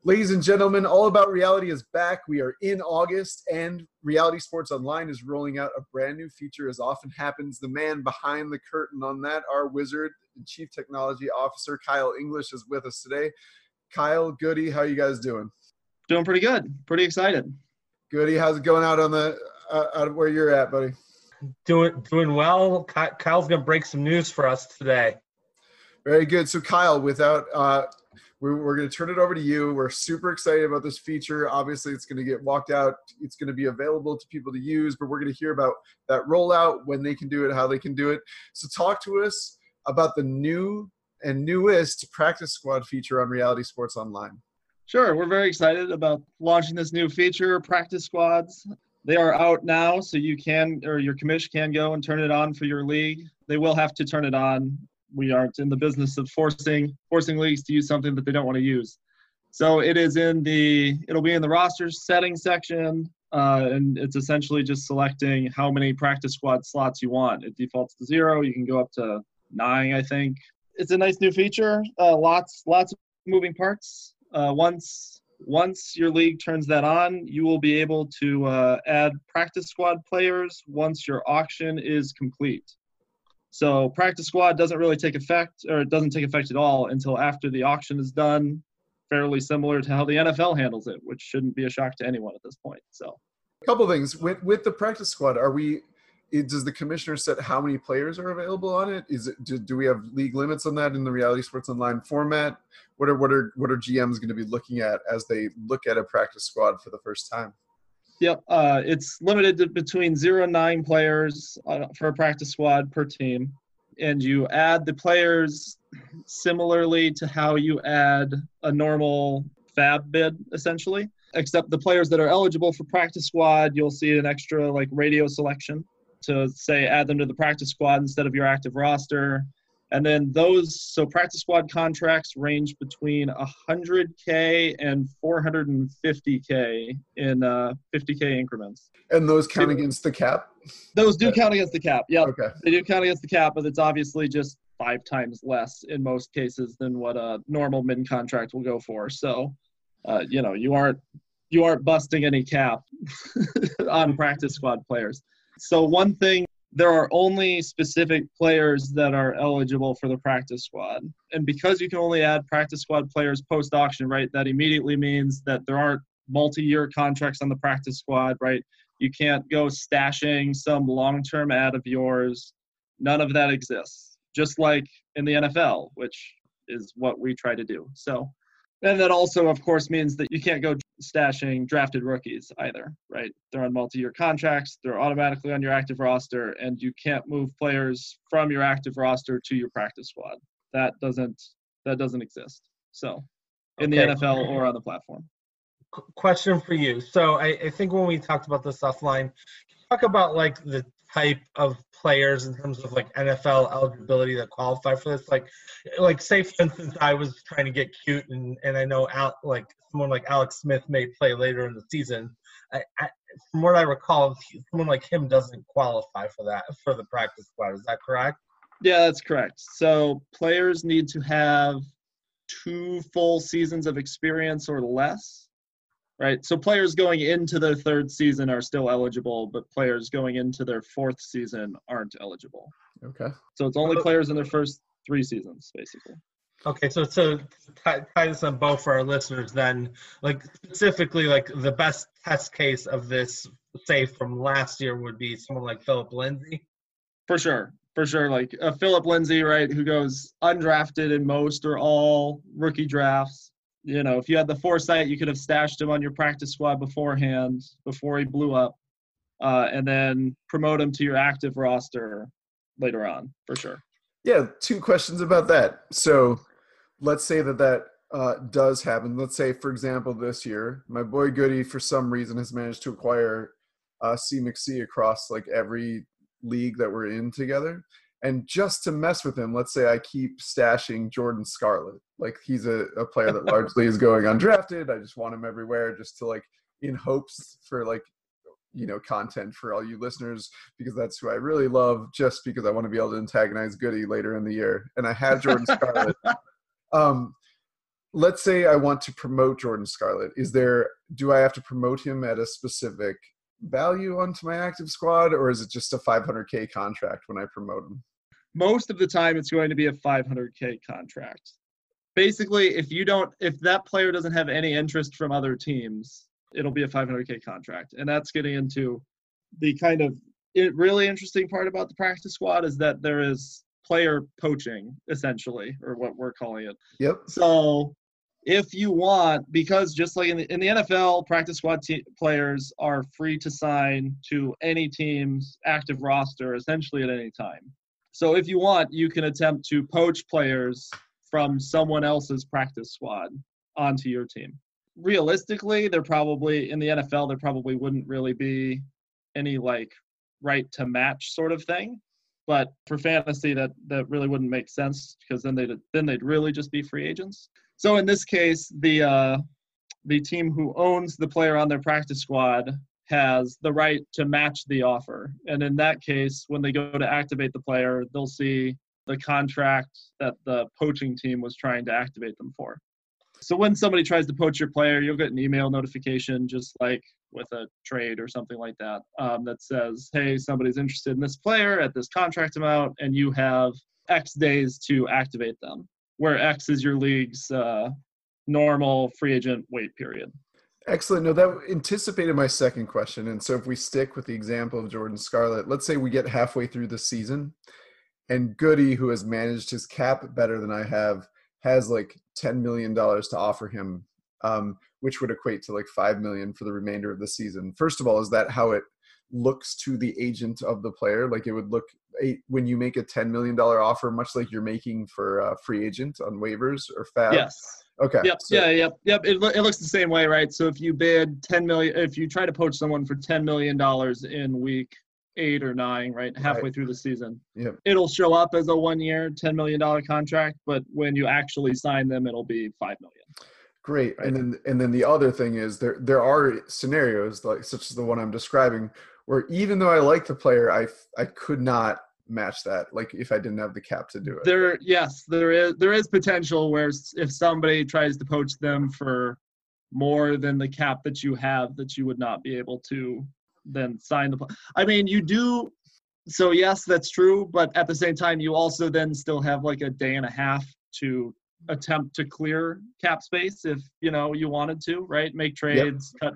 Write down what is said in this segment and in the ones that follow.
Ladies and gentlemen, All About Reality is back. We are in August, and Reality Sports Online is rolling out a brand new feature. As often happens, the man behind the curtain on that, our wizard and Chief Technology Officer, Kyle English, is with us today. Kyle, Goody, how you guys doing? Doing pretty good. Pretty excited. Goody, how's it going out on the out where you're at, buddy? Doing well. Kyle's gonna break some news for us today. Very good. So, Kyle, without we're going to turn it over to you. We're super excited about this feature. Obviously, it's going to get walked out. It's going to be available to people to use, but we're going to hear about that rollout, when they can do it, how they can do it. So talk to us about the new and newest practice squad feature on Reality Sports Online. Sure. We're very excited about launching this new feature, practice squads. They are out now, so you can, or your commish can go and turn it on for your league. They will have to turn it on. We aren't in the business of forcing leagues to use something that they don't want to use. So it'll be in the roster settings section, and it's essentially just selecting how many practice squad slots you want. It defaults to 0. You can go up to 9, I think. It's a nice new feature. Lots of moving parts. Once your league turns that on, you will be able to add practice squad players once your auction is complete. So practice squad doesn't really take effect, or it doesn't take effect at all until after the auction is done, fairly similar to how the NFL handles it, which shouldn't be a shock to anyone at this point. So a couple things. With the practice squad, does the commissioner set how many players are available on it? Do we have league limits on that in the Reality Sports Online format? What are GMs going to be looking at as they look at a practice squad for the first time? Yep, it's limited to between 0 and 9 players for a practice squad per team. And you add the players similarly to how you add a normal fab bid, essentially. Except the players that are eligible for practice squad, you'll see an extra radio selection to say add them to the practice squad instead of your active roster. And then so practice squad contracts range between $100K and $450K in 50K increments. And those count against the cap? Those do count against the cap, yep. Okay. They do count against the cap, but it's obviously just 5 times less in most cases than what a normal min contract will go for. So, you aren't busting any cap on practice squad players. So one thing, there are only specific players that are eligible for the practice squad. And because you can only add practice squad players post-auction, right, that immediately means that there aren't multi-year contracts on the practice squad, right? You can't go stashing some long-term ad of yours. None of that exists, just like in the NFL, which is what we try to do. So, and that also, of course, means that you can't go stashing drafted rookies either, right? They're on multi-year contracts. They're automatically on your active roster, and you can't move players from your active roster to your practice squad. That doesn't exist. So in the NFL or on the platform. Question for you. So I think when we talked about this offline, talk about the type of players in terms of NFL eligibility that qualify for this. Like say for instance, I was trying to get cute, and I know someone like Alex Smith may play later in the season. From what I recall, someone like him doesn't qualify for the practice squad. Is that correct? Yeah, that's correct. So players need to have 2 full seasons of experience or less. Right, so players going into their 3rd season are still eligible, but players going into their 4th season aren't eligible. Okay. So it's only players in their first 3 seasons, basically. Okay, so tie this on both for our listeners then, specifically, the best test case of this, say, from last year would be someone like Philip Lindsay? For sure. Like Philip Lindsay, right, who goes undrafted in most or all rookie drafts. If you had the foresight, you could have stashed him on your practice squad beforehand, before he blew up, and then promote him to your active roster later on, for sure. Yeah, 2 questions about that. So let's say that does happen. Let's say, for example, this year, my boy Goody, for some reason, has managed to acquire C. McC across every league that we're in together. And just to mess with him, let's say I keep stashing Jordan Scarlett. He's a player that largely is going undrafted. I just want him everywhere just to in hopes for content for all you listeners, because that's who I really love, just because I want to be able to antagonize Goody later in the year. And I have Jordan Scarlett. let's say I want to promote Jordan Scarlett. Do I have to promote him at a specific value onto my active squad, or is it just a 500K contract when I promote him? Most of the time it's going to be a 500K contract. Basically, if that player doesn't have any interest from other teams, it'll be a 500K contract. And that's getting into the kind of really interesting part about the practice squad is that there is player poaching, essentially, or what we're calling it. Yep. So if you want, because just like in the NFL, practice squad players are free to sign to any team's active roster essentially at any time. So if you want, you can attempt to poach players from someone else's practice squad onto your team. Realistically, in the NFL, there probably wouldn't really be any like right to match sort of thing. But for fantasy, that really wouldn't make sense because then they'd really just be free agents. So in this case, the team who owns the player on their practice squad has the right to match the offer. And in that case, when they go to activate the player, they'll see the contract that the poaching team was trying to activate them for. So when somebody tries to poach your player, you'll get an email notification just like with a trade or something like that that says, hey, somebody's interested in this player at this contract amount, and you have X days to activate them, where X is your league's normal free agent wait period. Excellent. No, that anticipated my second question. And so if we stick with the example of Jordan Scarlett, let's say we get halfway through the season and Goody, who has managed his cap better than I have, has like $10 million to offer him, which would equate to like $5 million for the remainder of the season. First of all, is that how it looks to the agent of the player? Like it would look when you make a $10 million offer, much like you're making for a free agent on waivers or FAB? Yes. Okay. Yep. So, yep. It looks the same way, right? So if you bid $10 million, if you try to poach someone for $10 million in week 8 or 9, right, halfway through the season, it'll show up as a 1-year, $10 million contract. But when you actually sign them, it'll be $5 million. Great. Right? And then the other thing is there are scenarios like such as the one I'm describing where even though I like the player, I could not match that, like if I didn't have the cap to do it. There is potential where if somebody tries to poach them for more than the cap that you have, that you would not be able to then sign the. I mean, you do. So yes, that's true, but at the same time, you also then still have like a day and a half to attempt to clear cap space if you wanted to, right? Make trades, cut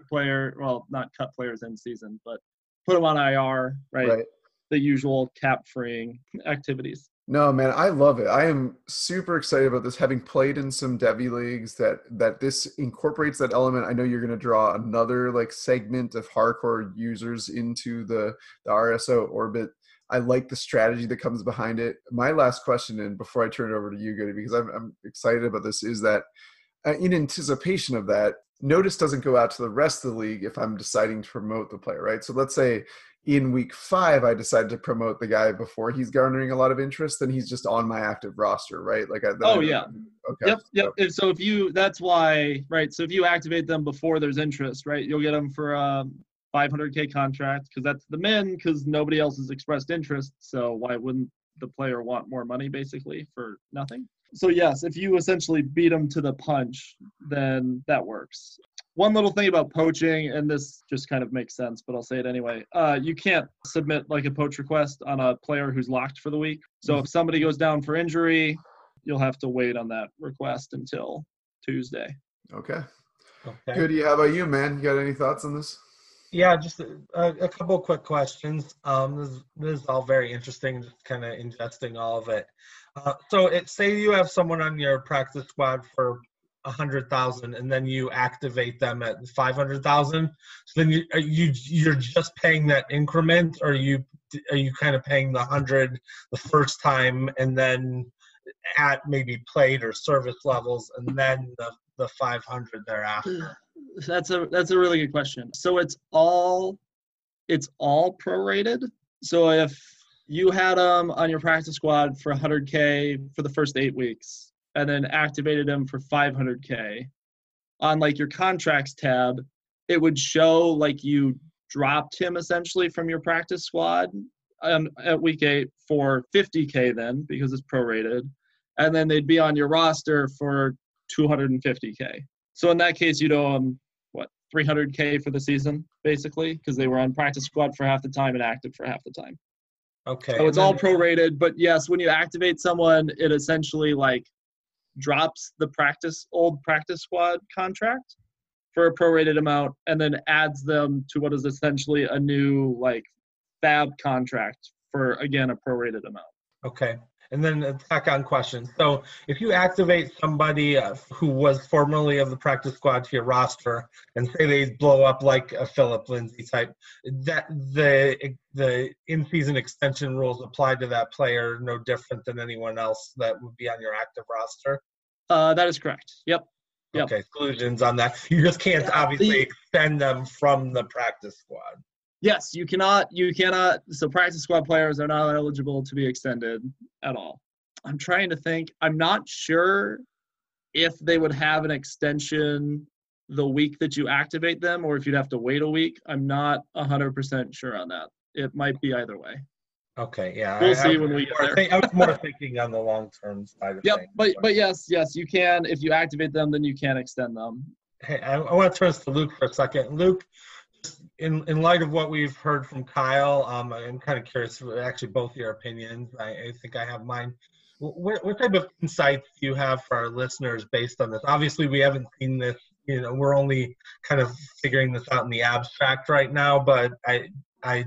not cut players in season, but put them on IR, right? The usual cap freeing activities. No, man, I love it. I am super excited about this, having played in some Devy leagues that this incorporates that element. I know you're going to draw another like segment of hardcore users into the RSO orbit. I like the strategy that comes behind it. My last question, and before I turn it over to you, Goody, because I'm excited about this, is that in anticipation of that, notice doesn't go out to the rest of the league if I'm deciding to promote the player, right? So let's say in week 5, I decided to promote the guy before he's garnering a lot of interest, then he's just on my active roster, right? Like, yeah. Okay. Yep. So that's why, right? So if you activate them before there's interest, right, you'll get them for a 500K contract because that's the min, because nobody else has expressed interest. So why wouldn't the player want more money basically for nothing? So yes, if you essentially beat them to the punch, then that works. One little thing about poaching, and this just kind of makes sense, but I'll say it anyway. You can't submit like a poach request on a player who's locked for the week. So if somebody goes down for injury, you'll have to wait on that request until Tuesday. Okay. Goody, how about you, man? You got any thoughts on this? Yeah, just a couple of quick questions. This is all very interesting, just kind of ingesting all of it. So say you have someone on your practice squad for 100,000 and then you activate them at 500,000. So then you're just paying that increment, or are you kind of paying the 100 the first time and then at maybe plate or service levels and then the 500 thereafter? That's a really good question. So it's all prorated. So if you had them on your practice squad for 100K for the first 8 weeks, and then activated him for 500K, on like your contracts tab, it would show like you dropped him essentially from your practice squad at week 8 for 50K then, because it's prorated. And then they'd be on your roster for $250K. So in that case, you'd owe them, what, $300K for the season, basically, because they were on practice squad for half the time and active for half the time. Okay. So it's all prorated, but yes, when you activate someone, it essentially like drops the old practice squad contract for a prorated amount and then adds them to what is essentially a new like fab contract for, again, a prorated amount. Okay. And then a tack-on question. So if you activate somebody who was formerly of the practice squad to your roster, and say they blow up like a Philip Lindsay type, that the in-season extension rules apply to that player no different than anyone else that would be on your active roster? That is correct. Yep. Okay, exclusions on that. You just can't obviously extend them from the practice squad. Yes, you cannot. So practice squad players are not eligible to be extended at all. I'm trying to think. I'm not sure if they would have an extension the week that you activate them or if you'd have to wait a week. I'm not 100% sure on that. It might be either way. Okay, yeah. We'll see when we get there. I was more thinking on the long-term side of things. But yes, you can. If you activate them, then you can extend them. Hey, I want to turn this to Luke for a second. Luke, in light of what we've heard from Kyle, I'm kind of curious, actually, both your opinions. I think I have mine. What type of insights do you have for our listeners based on this? Obviously, we haven't seen this. We're only kind of figuring this out in the abstract right now. But I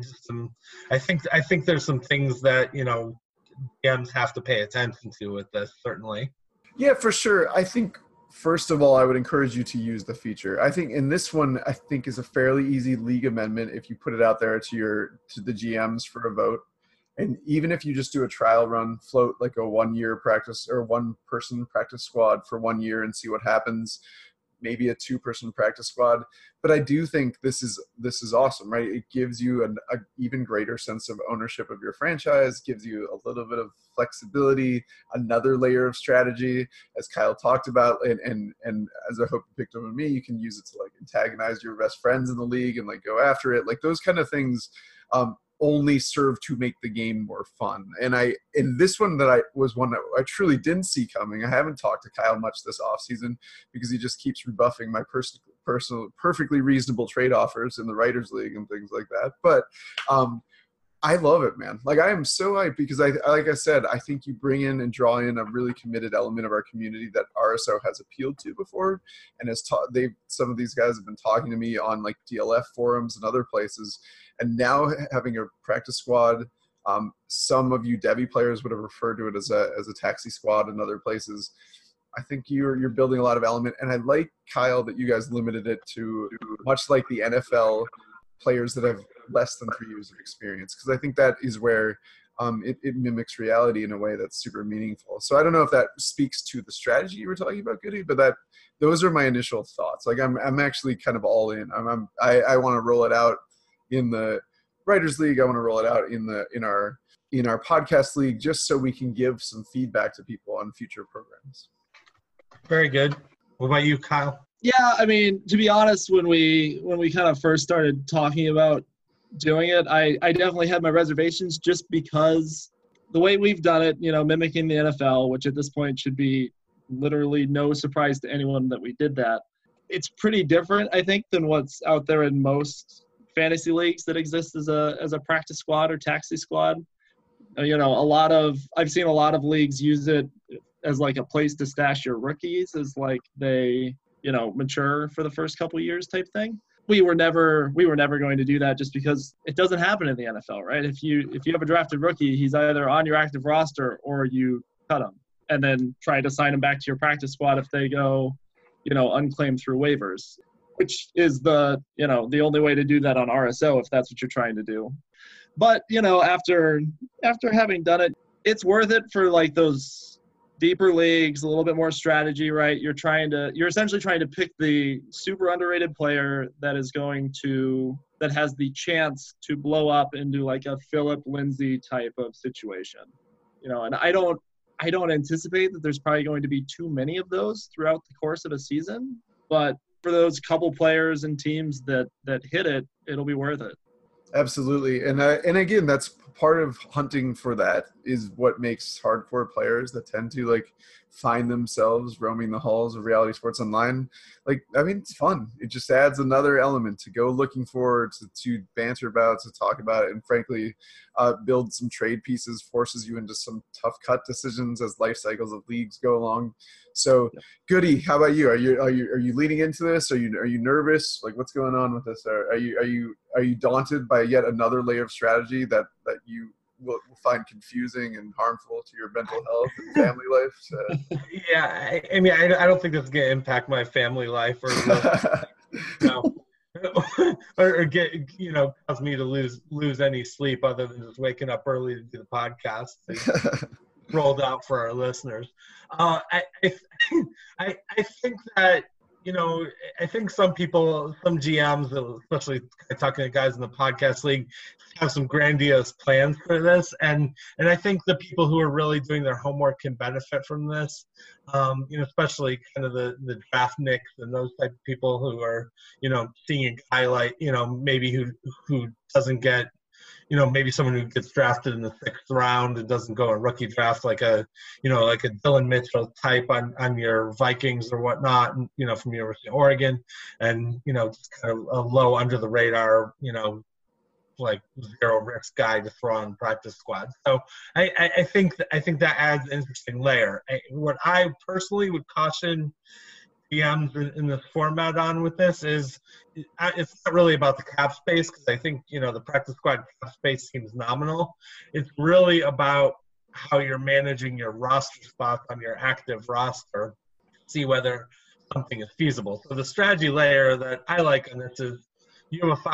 think there's some things that GMs have to pay attention to with this. Certainly. Yeah, for sure. I think, first of all, I would encourage you to use the feature. I think in this one, I think is a fairly easy league amendment if you put it out there to the GMs for a vote. And even if you just do a trial run, float like a 1-year practice or 1-person practice squad for 1 year and see what happens, maybe a 2-person practice squad. But I do think this is awesome, right? It gives you an even greater sense of ownership of your franchise, gives you a little bit of flexibility, another layer of strategy, as Kyle talked about, and as I hope you picked up on me, you can use it to like antagonize your best friends in the league and like go after it. Like those kind of things only serve to make the game more fun. And in this one was one that I truly didn't see coming. I haven't talked to Kyle much this offseason because he just keeps rebuffing my personal perfectly reasonable trade offers in the Writers League and things like that. But I love it, man. Like I am so hyped because like I said, I think you bring in and draw in a really committed element of our community that RSO has appealed to before. And some of these guys have been talking to me on like DLF forums and other places. And now having a practice squad, some of you Debbie players would have referred to it as a taxi squad in other places. I think you're building a lot of element. And I like, Kyle, that you guys limited it to much like the NFL players that have less than 3 years of experience, because I think that is where it mimics reality in a way that's super meaningful. So I don't know if that speaks to the strategy you were talking about, Goody, but those are my initial thoughts. Like I'm actually kind of all in. I want to roll it out in the Writers League. I want to roll it out in our podcast league, just so we can give some feedback to people on future programs. Very good. What about you, Kyle? Yeah, I mean, to be honest, when we kind of first started talking about doing it, I definitely had my reservations just because the way we've done it, mimicking the NFL, which at this point should be literally no surprise to anyone that we did that. It's pretty different, I think, than what's out there in most fantasy leagues that exist as a practice squad or taxi squad. I've seen a lot of leagues use it as like a place to stash your rookies as like they mature for the first couple of years type thing. We were never going to do that just because it doesn't happen in the NFL, right? If you have a drafted rookie, he's either on your active roster or you cut him and then try to sign him back to your practice squad if they go, unclaimed through waivers, which is the only way to do that on RSO if that's what you're trying to do. But, after having done it, it's worth it for like those deeper leagues, a little bit more strategy, right? You're essentially trying to pick the super underrated player that has the chance to blow up into like a Philip Lindsay type of situation, and I don't anticipate that there's probably going to be too many of those throughout the course of a season, but for those couple players and teams that hit it, it'll be worth it. Absolutely. And again, that's part of hunting for that is what makes hardcore players that tend to like find themselves roaming the halls of Reality Sports Online. Like, I mean, it's fun. It just adds another element to go looking forward to banter about, to talk about it, and frankly, build some trade pieces, forces you into some tough cut decisions as life cycles of leagues go along. So, Goody, how about you? Are you leading into this? Are you nervous? Like, what's going on with this? Are you daunted by yet another layer of strategy that you will find confusing and harmful to your mental health and family life? So. Yeah, I mean, I don't think this is going to impact my family life or or get cause me to lose any sleep other than just waking up early to do the podcast. Rolled out for our listeners. I think that I think some people, some GMs, especially talking to guys in the podcast league, have some grandiose plans for this, and I think the people who are really doing their homework can benefit from this. Especially kind of the draft nicks and those type of people who are seeing a guy like maybe who doesn't get. Maybe someone who gets drafted in the 6th round and doesn't go a rookie draft like a Dylan Mitchell type on your Vikings or whatnot, from University of Oregon, and, just kind of a low under the radar, like zero risk guy to throw on practice squad. So I think that adds an interesting layer. What I personally would caution GMs in this format on with this is it's not really about the cap space, because I think the practice squad cap space seems nominal. It's really about how you're managing your roster spots on your active roster, see whether something is feasible. So the strategy layer that I like on this is you have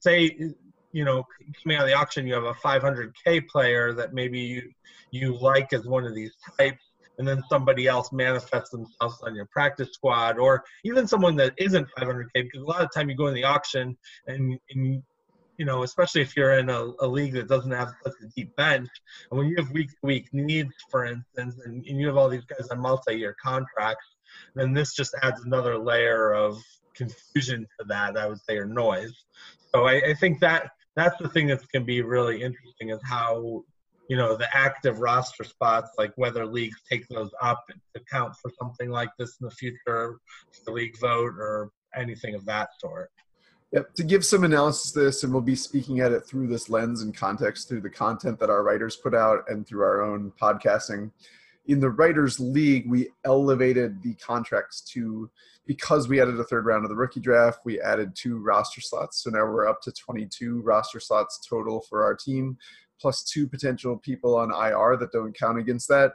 coming out of the auction, you have a 500K player that maybe you like as one of these types, and then somebody else manifests themselves on your practice squad, or even someone that isn't 500K, because a lot of time you go in the auction and especially if you're in a league that doesn't have such a deep bench, and when you have week-to-week needs, for instance, and you have all these guys on multi-year contracts, then this just adds another layer of confusion to that, I would say, or noise. So I think that's the thing that's going to be really interesting, is how the active roster spots, like whether leagues take those up to count for something like this in the future, the league vote or anything of that sort. Yep. To give some analysis to this, and we'll be speaking at it through this lens and context, through the content that our writers put out and through our own podcasting. In the Writers League, we elevated the contracts because we added a 3rd round of the rookie draft, we added 2 roster slots. So now we're up to 22 roster slots total for our team, plus 2 potential people on IR that don't count against that.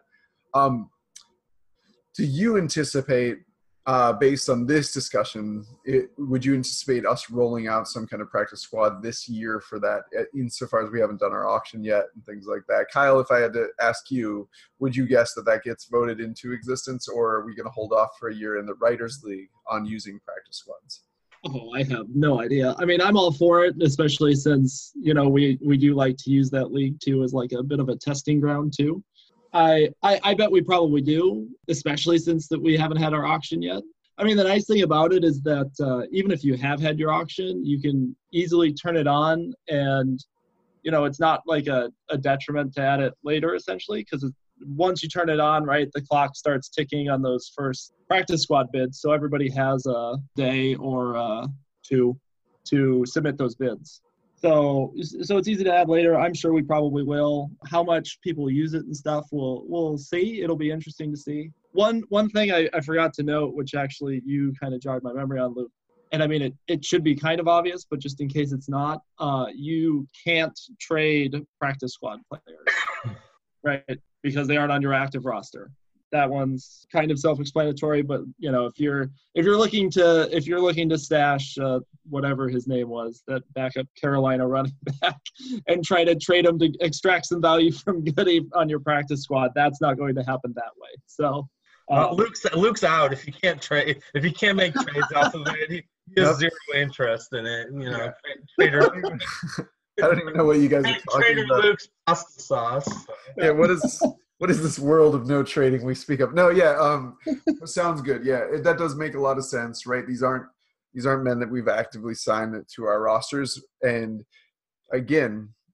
Do you anticipate, based on this discussion, would you anticipate us rolling out some kind of practice squad this year for that, insofar as we haven't done our auction yet and things like that? Kyle, if I had to ask you, would you guess that gets voted into existence, or are we going to hold off for a year in the Writers League on using practice squads? Oh, I have no idea. I mean, I'm all for it, especially since, we do like to use that league too as like a bit of a testing ground too. I bet we probably do, especially since that we haven't had our auction yet. I mean, the nice thing about it is that even if you have had your auction, you can easily turn it on, and, it's not like a detriment to add it later, essentially, because once you turn it on, right, the clock starts ticking on those first practice squad bids. So everybody has a day or 2 to submit those bids. So it's easy to add later. I'm sure we probably will. How much people use it and stuff, we'll see. It'll be interesting to see. One thing I forgot to note, which actually you kind of jogged my memory on, Luke, and I mean, it should be kind of obvious, but just in case it's not, you can't trade practice squad players, right? Because they aren't on your active roster. That one's kind of self-explanatory, but if you're looking to stash whatever his name was, that backup Carolina running back, and try to trade him to extract some value from Goody on your practice squad, that's not going to happen that way. So Luke's out if you can't trade. If you can't make trades off of it, he has zero interest in it. Trader. I don't even know what you guys are talking Trader about. Luke's pasta sauce. Yeah, what is this world of no trading we speak of? No, yeah, sounds good. Yeah, that does make a lot of sense, right? These aren't men that we've actively signed to our rosters, and again,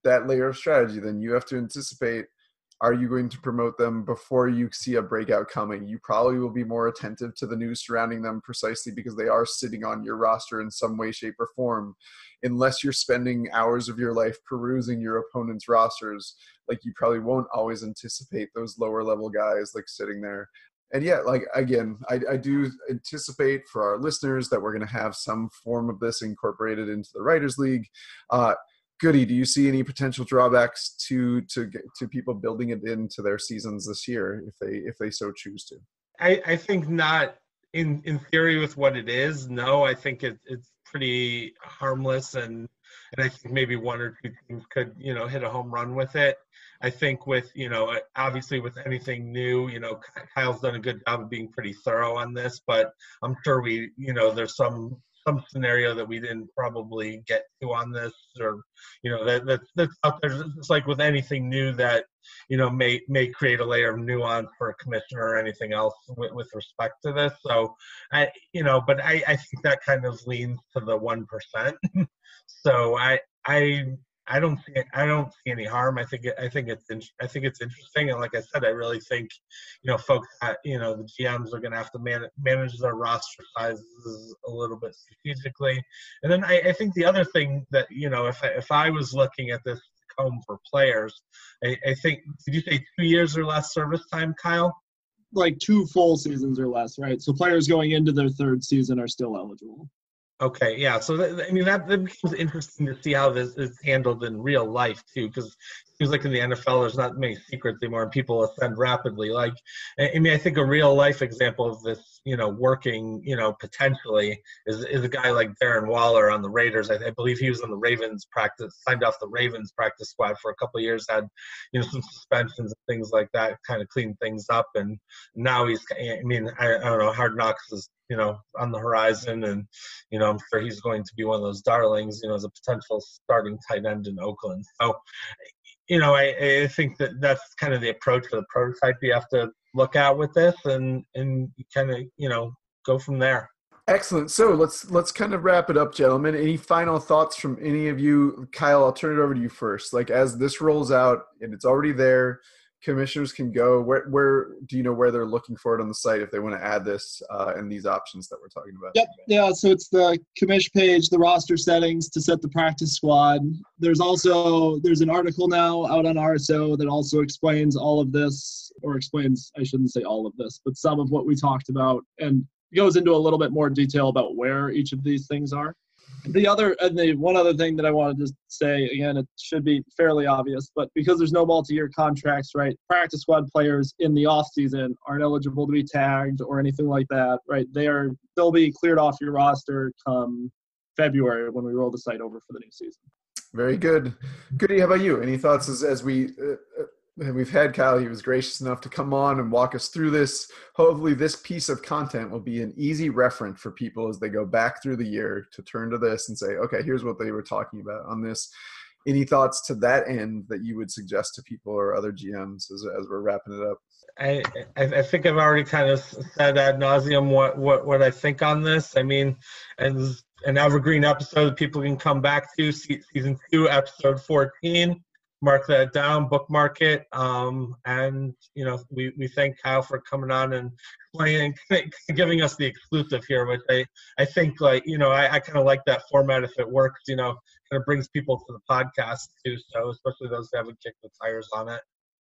that layer of strategy, then you have to anticipate, are you going to promote them before you see a breakout coming? You probably will be more attentive to the news surrounding them precisely because they are sitting on your roster in some way, shape, or form. Unless you're spending hours of your life perusing your opponent's rosters, like you probably won't always anticipate those lower level guys like sitting there. And yeah, like again, I do anticipate for our listeners that we're going to have some form of this incorporated into the Writers League. Goody, do you see any potential drawbacks to people building it into their seasons this year if they so choose to? I think not in theory with what it is. No, I think it's pretty harmless, and I think maybe one or two teams could hit a home run with it. I think with obviously with anything new, Kyle's done a good job of being pretty thorough on this, but I'm sure there's some scenario that we didn't probably get to on this, or that's out there. It's like with anything new that may create a layer of nuance for a commissioner or anything else with respect to this. So I think that kind of leans to the 1%. So I don't see any harm. I think it's interesting, and like I said, I really think folks the GMs are going to have to manage their roster sizes a little bit strategically. And then I think the other thing that if I was looking at this home for players, I think, did you say 2 years or less service time, Kyle? Like 2 full seasons or less, right? So players going into their 3rd season are still eligible. Okay, yeah. So that becomes interesting to see how this is handled in real life too, because it seems like in the NFL there's not many secrets anymore, and people ascend rapidly. Like, I think a real life example of this, working, potentially is a guy like Darren Waller on the Raiders. I believe he was on the Ravens signed off the Ravens practice squad for a couple of years, had some suspensions and things like that, kind of cleaned things up, and now he's. I don't know. Hard Knocks is on the horizon, and I'm sure he's going to be one of those darlings, as a potential starting tight end in Oakland. So, I think that's kind of the approach for the prototype you have to look at with this, and kind of go from there. Excellent. So let's kind of wrap it up, gentlemen. Any final thoughts from any of you? Kyle, I'll turn it over to you first. Like, as this rolls out and it's already there, commissioners can go. Where do you know where they're looking for it on the site if they want to add this and these options that we're talking about? Yep. Yeah. So it's the commish page, the roster settings to set the practice squad. There's an article now out on RSO that also explains all of this, or explains, I shouldn't say all of this, but some of what we talked about, and goes into a little bit more detail about where each of these things are. The one other thing that I wanted to say, again, it should be fairly obvious, but because there's no multi-year contracts, right, practice squad players in the off season aren't eligible to be tagged or anything like that, right? They'll be cleared off your roster come February when we roll the site over for the new season. Very good. Goody, how about you? Any thoughts as we've had Kyle? He was gracious enough to come on and walk us through this. Hopefully this piece of content will be an easy reference for people as they go back through the year to turn to this and say, okay, here's what they were talking about on this. Any thoughts to that end that you would suggest to people or other GMs as we're wrapping it up? I think I've already kind of said ad nauseum what I think on this. As an evergreen episode people can come back to, season 2, episode 14. Mark that down, bookmark it, and we thank Kyle for coming on and giving us the exclusive here, which I think I kind of like that format if it works. Kind of brings people to the podcast too, so especially those who haven't kicked the tires on it.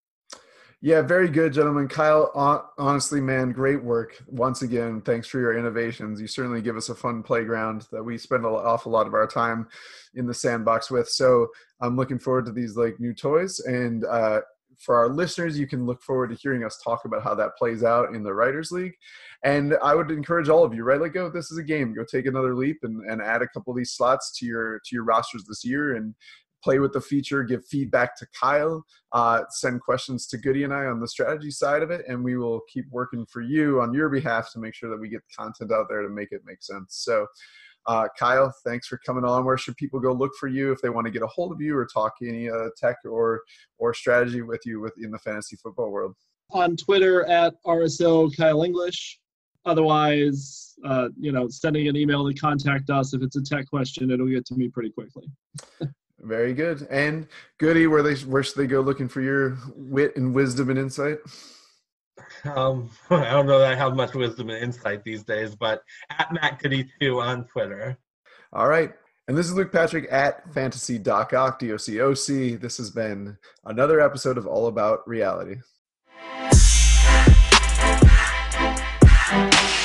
Yeah, very good, gentlemen. Kyle, honestly, man, great work. Once again, thanks for your innovations. You certainly give us a fun playground that we spend an awful lot of our time in the sandbox with. So I'm looking forward to these new toys. And for our listeners, you can look forward to hearing us talk about how that plays out in the Writers League. And I would encourage all of you, right? Go, this is a game. Go take another leap and add a couple of these slots to your rosters this year, and play with the feature, give feedback to Kyle, send questions to Goody and I on the strategy side of it, and we will keep working for you on your behalf to make sure that we get the content out there to make it make sense. So, Kyle, thanks for coming on. Where should people go look for you if they want to get a hold of you or talk any tech or strategy with you in the fantasy football world? On Twitter at RSO Kyle English. Otherwise, sending an email to contact us. If it's a tech question, it'll get to me pretty quickly. Very good. And Goody, where should they go looking for your wit and wisdom and insight? I don't know that I have much wisdom and insight these days, but at Matt Goody 2 on Twitter. All right. And this is Luke Patrick at Fantasy DocOc, DOCOC. This has been another episode of All About Reality.